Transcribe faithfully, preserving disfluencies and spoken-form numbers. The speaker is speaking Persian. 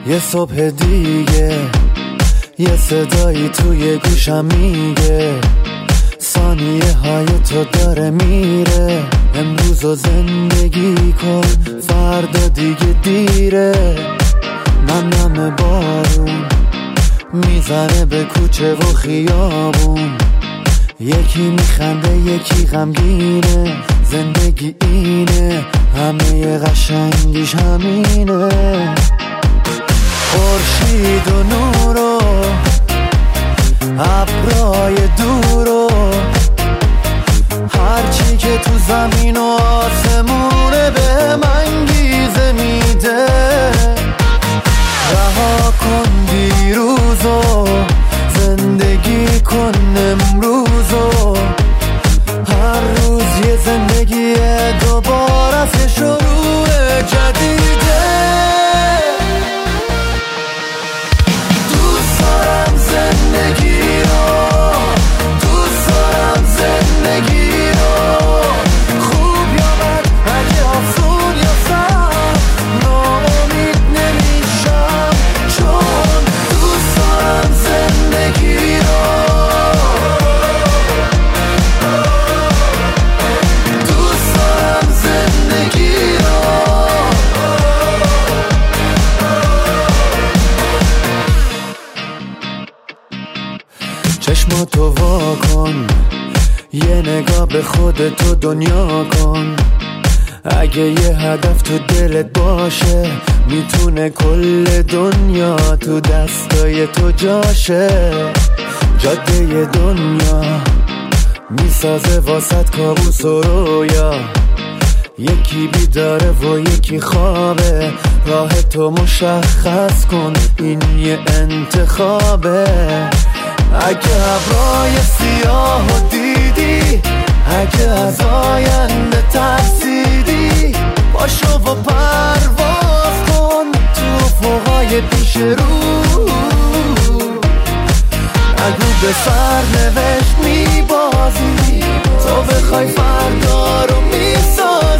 یه صبح دیگه یه صدایی توی گوشم میگه ثانیه های تو داره میره، امروز رو زندگی کن فردا دیگه دیره. نم نم بارون میزنه به کوچه و خیابون، یکی میخنده یکی غمگینه، زندگی اینه همه قشنگیش همینه. خورشید و نور و ابرای دور و هرچی که تو زمین و آسمونه به من انگیزه میده. رها کن دیروزو زندگی کن امروزو، هر روز یه زندگی دوباره از شروع جدیده. دوست دارم زندگی رو، دوست دارم زندگی رو، خوب یا بد اگه افزون یا سر ناامید نمیشم، چون دوست دارم زندگی رو، دوست دارم زندگی رو. چشماتو وا کن، یه نگاه به خودتو دنیا کن، اگه یه هدف تو دلت باشه میتونه کل دنیا تو دستای تو جاشه. جاده دنیا میسازه واسط کابوس و رویا، یکی بیداره و یکی خوابه، راه تو مشخص کن این یه انتخابه. اگه ابرای سیاه و دیدی، اگه از آینده ترسیدی، باشو و پرواز کن تو افقای پیش رو. اگه به سرنوشت میبازی، تو بخوای فردا رو میسازی،